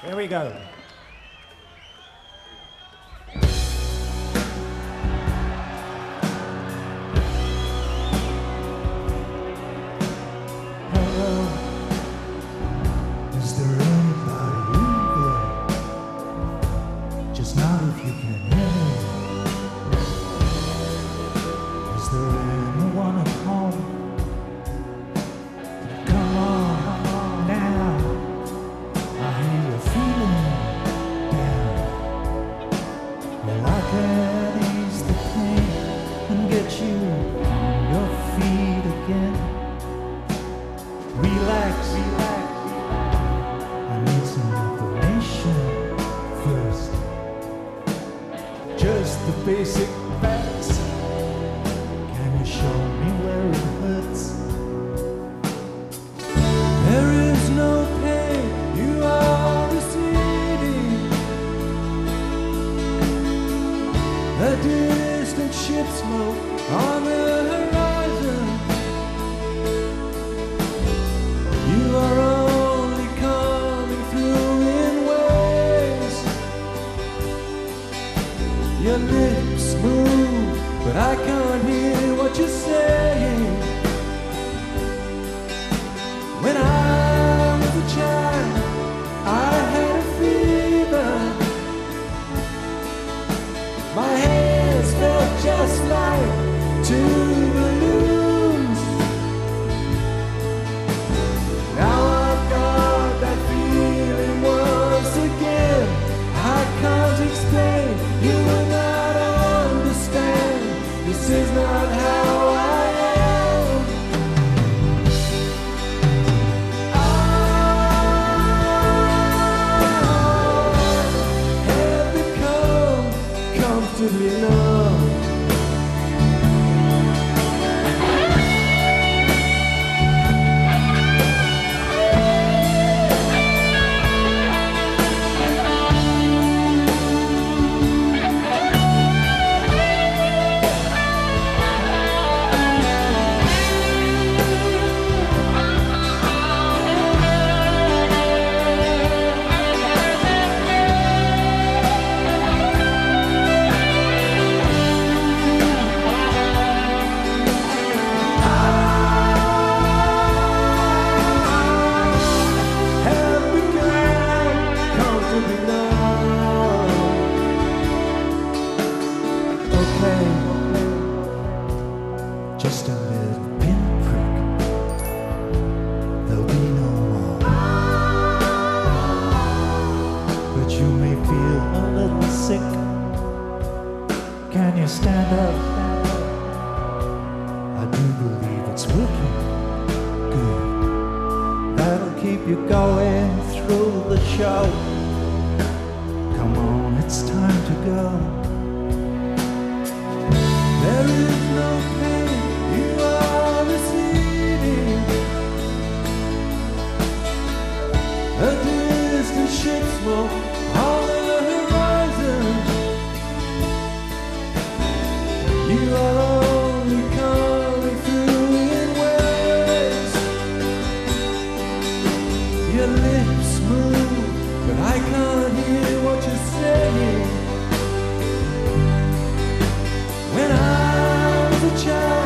Here we go. Hello, is there anybody there? Just nod if you can hear me. Is there anyone at home? Come on now, I hear you feeling down. Well, I can ease the pain and get you on your feet again. Relax, relax. I need some information first. Just the basic facts. Can you show me where it hurts? There is no pain you are receiving. A distant ship smoke on the horizon. You are only coming through in waves. Your lips move, but I can't hear what you're saying. When I was a child, I had a fever. My hands felt just like two balloons. Now I've got that feeling once again. I can't explain, you will not understand. This is not how I am. I have become comfortably numb. Have become comfortably numb. Okay, just a little pinprick. There'll be no more. But you may feel a little sick. Can you stand up? I do believe it's working. Good. That'll keep you going through the show. Come on, it's time to go. There is no pain you are receiving. A distant ship smoke on the horizon. You are only coming through in waves. Your lips move, but I can't hear what you're saying. When I was a child,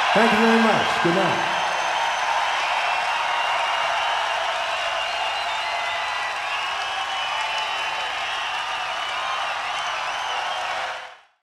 Thank you very much. Good night.